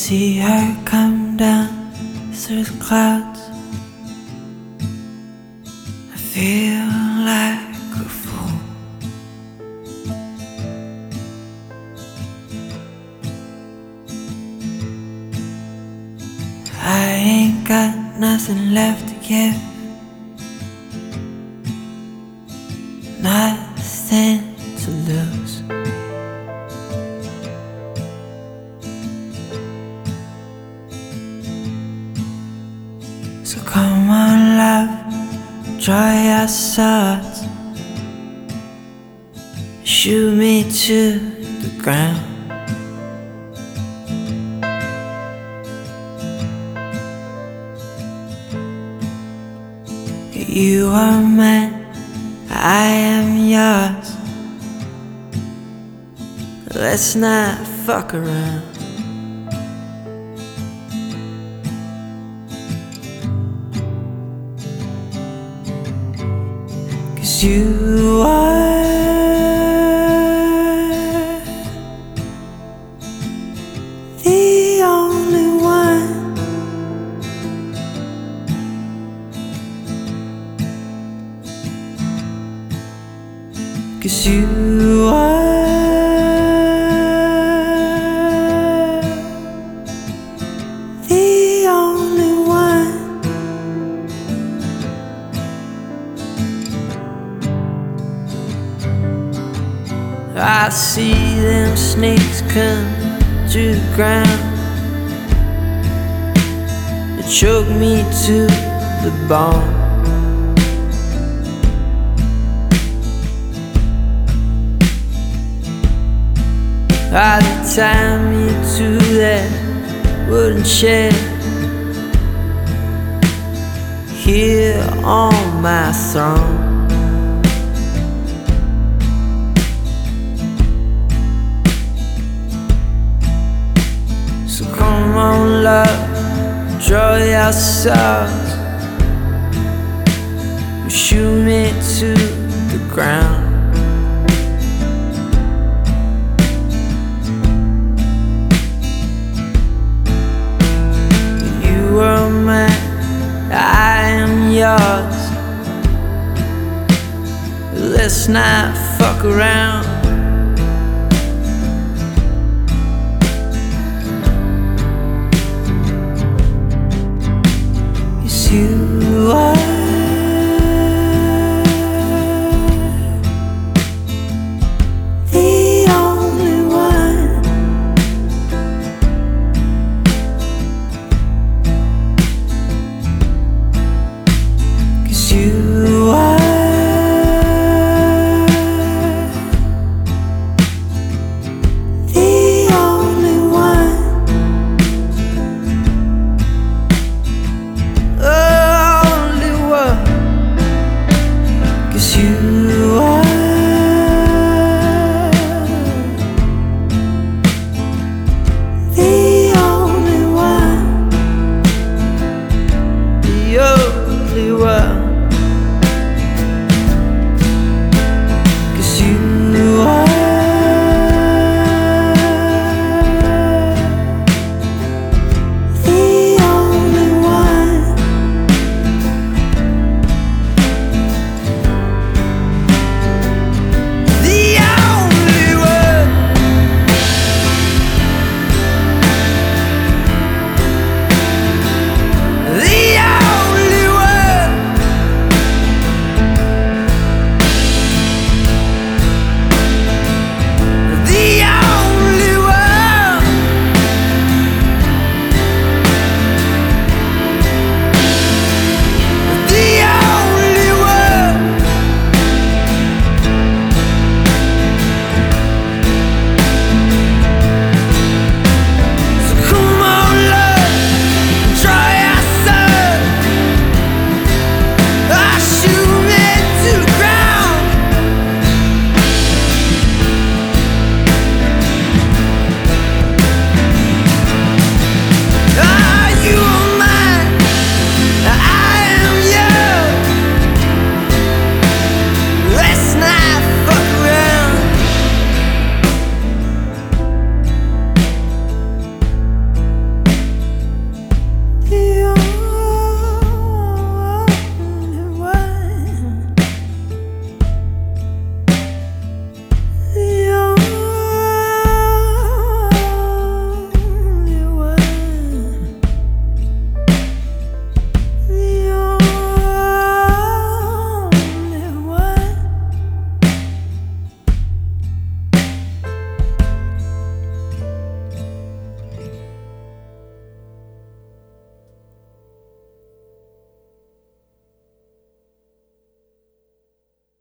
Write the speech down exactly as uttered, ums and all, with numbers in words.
see her come down through the clouds. I feel like a fool. I ain't got nothing left to give, nothing to lose. So come on, love, dry your swords, shoot me to the ground. You are mine, I am yours. Let's not fuck around. Cause you are the only one. Cause you are the only one. I see them snakes come to the ground. They choke me to the bone. I tie me to that wooden chair here on my throne. So come on, love, draw your swords, shoot me to the ground. I am yours. Let's not fuck around. Yes, you are